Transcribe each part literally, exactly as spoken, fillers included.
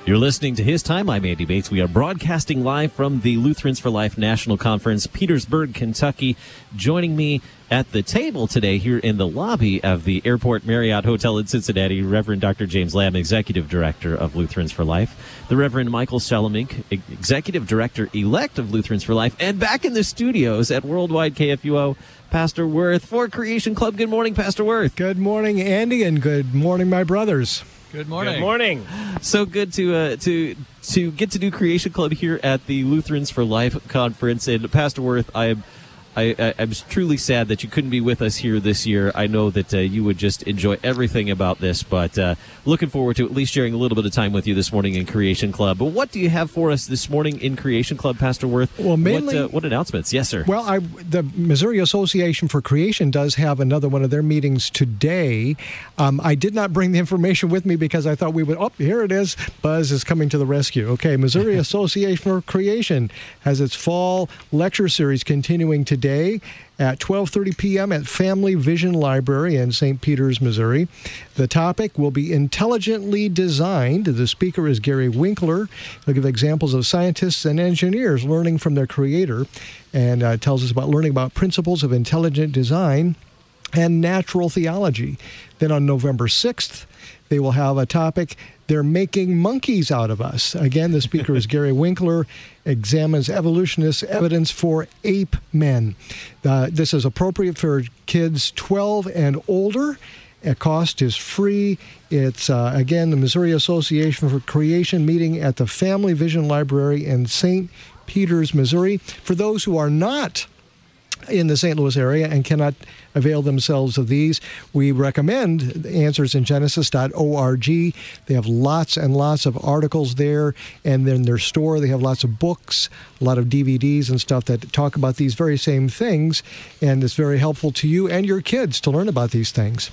You're listening to His Time. I'm Andy Bates. We are broadcasting live from the Lutherans for Life National Conference, Petersburg, Kentucky. Joining me at the table today here in the lobby of the Airport Marriott Hotel in Cincinnati, Reverend Doctor James Lamb, Executive Director of Lutherans for Life, the Reverend Michael Salemink, Executive Director-elect of Lutherans for Life, and back in the studios at Worldwide K F U O, Pastor Worth for Creation Club. Good morning, Pastor Worth. Good morning, Andy, and good morning, my brothers. Good morning. Good morning. So good to uh, to to get to do Creation Club here at the Lutherans for Life conference. And Pastor Worth, I am I, I, I'm truly sad that you couldn't be with us here this year. I know that uh, you would just enjoy everything about this, but uh, looking forward to at least sharing a little bit of time with you this morning in Creation Club. But what do you have for us this morning in Creation Club, Pastor Worth? Well, mainly, what, uh, what announcements? Yes, sir. Well, I, the Missouri Association for Creation does have another one of their meetings today. Um, I did not bring the information with me because I thought we would, oh, here it is. Buzz is coming to the rescue. Okay, Missouri Association for Creation has its fall lecture series continuing today. Today at twelve thirty p.m. at Family Vision Library in Saint Peters, Missouri. The topic will be intelligently designed. The speaker is Gary Winkler. He'll give examples of scientists and engineers learning from their creator and uh, tells us about learning about principles of intelligent design and natural theology. Then on November sixth, they will have a topic, They're Making Monkeys Out of Us. Again, the speaker is Gary Winkler, examines evolutionist evidence for ape men. Uh, this is appropriate for kids twelve and older. A cost is free. It's, uh, again, the Missouri Association for Creation meeting at the Family Vision Library in Saint Peters, Missouri. For those who are not in the Saint Louis area and cannot avail themselves of these, we recommend answers in genesis dot org. They have lots and lots of articles there, and then their store, they have lots of books, a lot of D V Ds and stuff that talk about these very same things, and it's very helpful to you and your kids to learn about these things.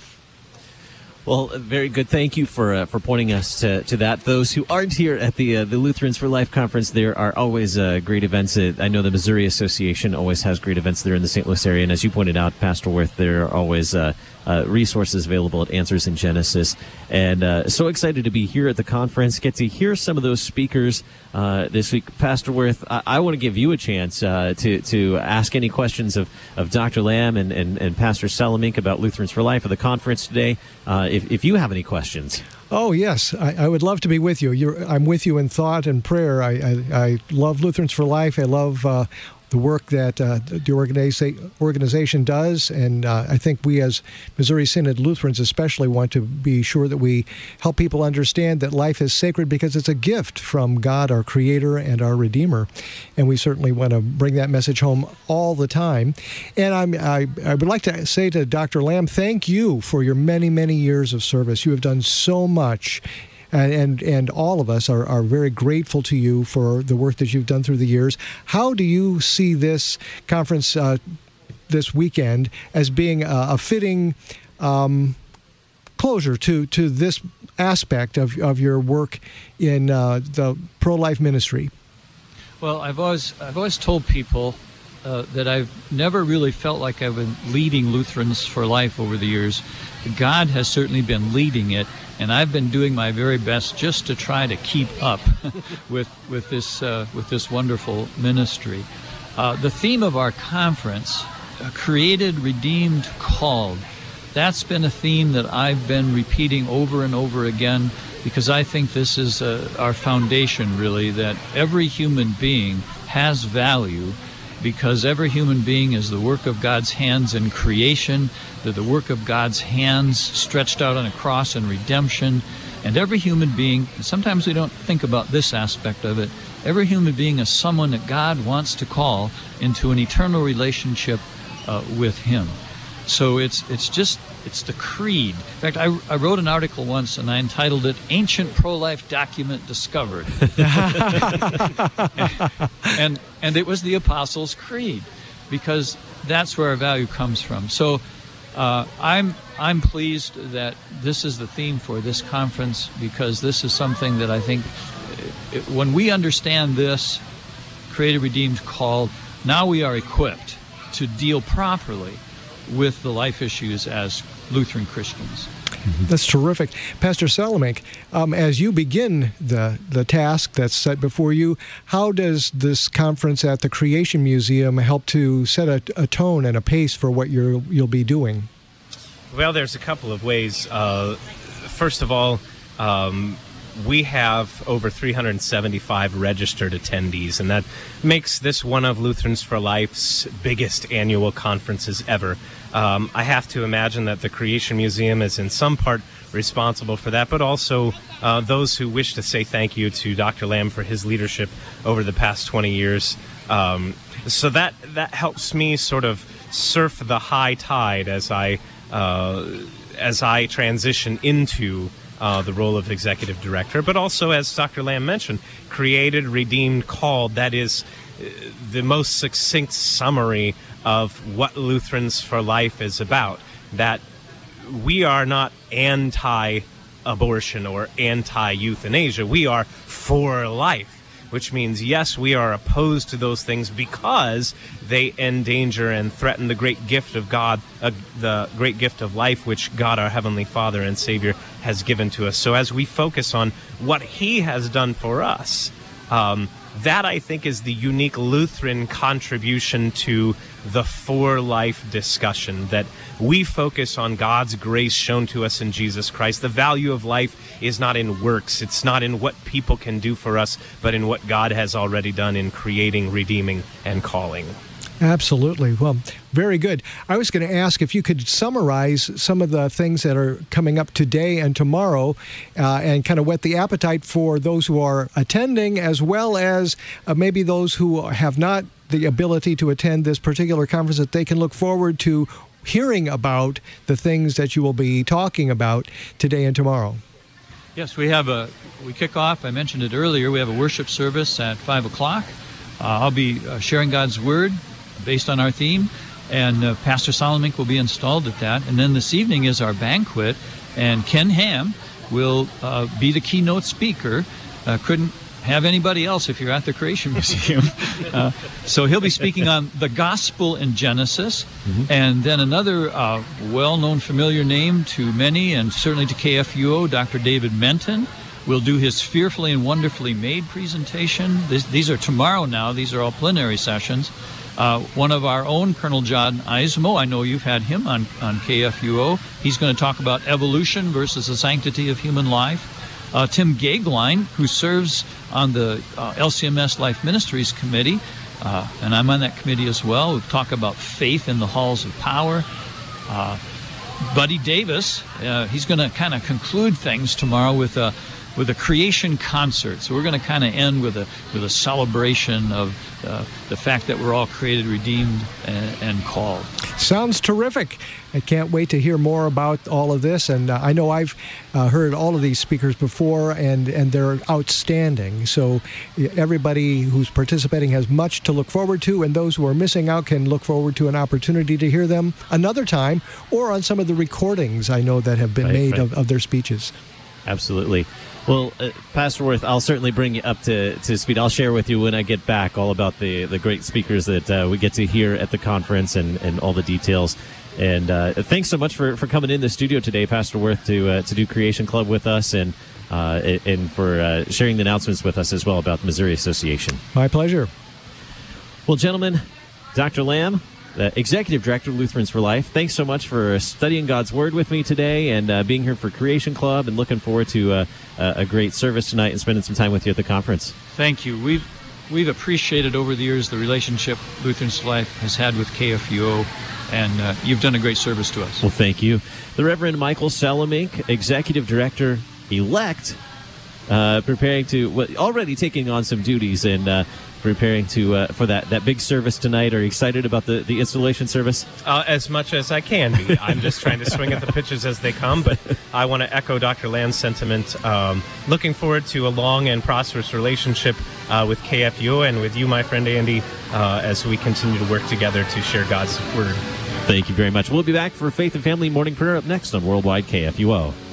Well, very good. Thank you for uh, for pointing us to, to that. Those who aren't here at the uh, the Lutherans for Life conference, there are always uh, great events. Uh, I know the Missouri Association always has great events there in the Saint Louis area, and as you pointed out, Pastor Worth, there are always uh, uh, resources available at Answers in Genesis. And uh, so excited to be here at the conference, get to hear some of those speakers uh, this week. Pastor Worth, I, I want to give you a chance uh, to to ask any questions of, of Doctor Lamb and, and, and Pastor Salemink about Lutherans for Life at the conference today. Uh, If, if you have any questions. Oh, yes. I, I would love to be with you. You're, I'm with you in thought and prayer. I, I, I love Lutherans for Life. I love uh, the work that uh, the organiza- organization does, and uh, I think we as Missouri Synod Lutherans especially want to be sure that we help people understand that life is sacred because it's a gift from God, our Creator and our Redeemer, and we certainly want to bring that message home all the time. And I'm, I, I would like to say to Doctor Lamb, thank you for your many, many years of service. You have done so much. And, and and all of us are, are very grateful to you for the work that you've done through the years. How do you see this conference uh, this weekend as being a, a fitting um, closure to, to this aspect of, of your work in uh, the pro-life ministry? Well, I've always I've always told people uh, that I've never really felt like I've been leading Lutherans for Life over the years. God has certainly been leading it, and I've been doing my very best just to try to keep up with with this uh, with this wonderful ministry. Uh, the theme of our conference, uh, created, redeemed, called. That's been a theme that I've been repeating over and over again because I think this is uh, our foundation, really, that every human being has value because every human being is the work of God's hands in creation, they're the work of God's hands stretched out on a cross in redemption, and every human being, and sometimes we don't think about this aspect of it, every human being is someone that God wants to call into an eternal relationship uh, with Him. So it's it's just, it's the creed. In fact, I, I wrote an article once and I entitled it, Ancient Pro-Life Document Discovered. and, and it was the Apostles' Creed, because that's where our value comes from. So uh, I'm, I'm pleased that this is the theme for this conference, because this is something that I think, it, when we understand this, created, redeemed, called, now we are equipped to deal properly with the life issues as Lutheran Christians. That's terrific. Pastor Salamanque, um, as you begin the, the task that's set before you, how does this conference at the Creation Museum help to set a, a tone and a pace for what you're, you'll be doing? Well, there's a couple of ways. Uh, first of all, um, we have over three hundred seventy-five registered attendees, and that makes this one of Lutherans for Life's biggest annual conferences ever. Um, I have to imagine that the Creation Museum is in some part responsible for that, but also uh, those who wish to say thank you to Doctor Lamb for his leadership over the past twenty years. Um, so that, that helps me sort of surf the high tide as I, uh, as I transition into Uh, the role of executive director, but also, as Doctor Lamb mentioned, created, redeemed, called. That is uh, the most succinct summary of what Lutherans for Life is about. That we are not anti-abortion or anti-euthanasia. We are for life, which means, yes, we are opposed to those things because they endanger and threaten the great gift of God, uh, the great gift of life, which God, our Heavenly Father and Savior, has given to us. So as we focus on what He has done for us, um, that, I think, is the unique Lutheran contribution to the for life discussion, that we focus on God's grace shown to us in Jesus Christ. The value of life is not in works. It's not in what people can do for us, but in what God has already done in creating, redeeming, and calling. Absolutely. Well, very good. I was going to ask if you could summarize some of the things that are coming up today and tomorrow uh, and kind of whet the appetite for those who are attending, as well as uh, maybe those who have not the ability to attend this particular conference, that they can look forward to hearing about the things that you will be talking about today and tomorrow. Yes, we have a, we kick off, I mentioned it earlier, we have a worship service at five o'clock. Uh, I'll be uh, sharing God's Word based on our theme, and uh, Pastor Salamanque will be installed at that. And then this evening is our banquet, and Ken Ham will uh, be the keynote speaker. Uh, couldn't have anybody else if you're at the Creation Museum. Uh, so he'll be speaking on the gospel in Genesis, mm-hmm. and then another uh, well-known familiar name to many, and certainly to K F U O, Doctor David Menton, will do his Fearfully and Wonderfully Made presentation. This, these are tomorrow now. These are all plenary sessions. Uh, one of our own, Colonel John Eismo, I know you've had him on, on K F U O. He's going to talk about evolution versus the sanctity of human life. Uh, Tim Gagline, who serves on the uh, L C M S Life Ministries Committee, uh, and I'm on that committee as well. We'll talk about faith in the halls of power. Uh, Buddy Davis, uh, he's going to kind of conclude things tomorrow with a with a creation concert. So we're going to kind of end with a with a celebration of uh, the fact that we're all created, redeemed, and, and called. Sounds terrific. I can't wait to hear more about all of this. And uh, I know I've uh, heard all of these speakers before, and, and they're outstanding. So everybody who's participating has much to look forward to, and those who are missing out can look forward to an opportunity to hear them another time, or on some of the recordings I know that have been right, made right. Of, of their speeches. Absolutely. Well, uh, Pastor Worth, I'll certainly bring you up to, to speed. I'll share with you when I get back all about the, the great speakers that uh, we get to hear at the conference, and, and all the details. And uh, thanks so much for, for coming in the studio today, Pastor Worth, to uh, to do Creation Club with us, and uh, and for uh, sharing the announcements with us as well about the Missouri Association. My pleasure. Well, gentlemen, Doctor Lamb, Uh, Executive Director, Lutherans for Life, thanks so much for studying God's Word with me today, and uh, being here for Creation Club, and looking forward to uh, a great service tonight and spending some time with you at the conference. Thank you. We've we've appreciated over the years the relationship Lutherans for Life has had with K F U O, and uh, you've done a great service to us. Well, thank you. The Reverend Michael Salamanque, Executive Director-elect, uh, preparing to, well, already taking on some duties, and uh, preparing to uh, for that, that big service tonight. Are you excited about the, the installation service? Uh, as much as I can be. I'm just trying to swing at the pitches as they come, but I want to echo Doctor Lamb's sentiment. Um, looking forward to a long and prosperous relationship uh, with K F U O and with you, my friend Andy, uh, as we continue to work together to share God's Word. Thank you very much. We'll be back for Faith and Family Morning Prayer up next on Worldwide K F U O.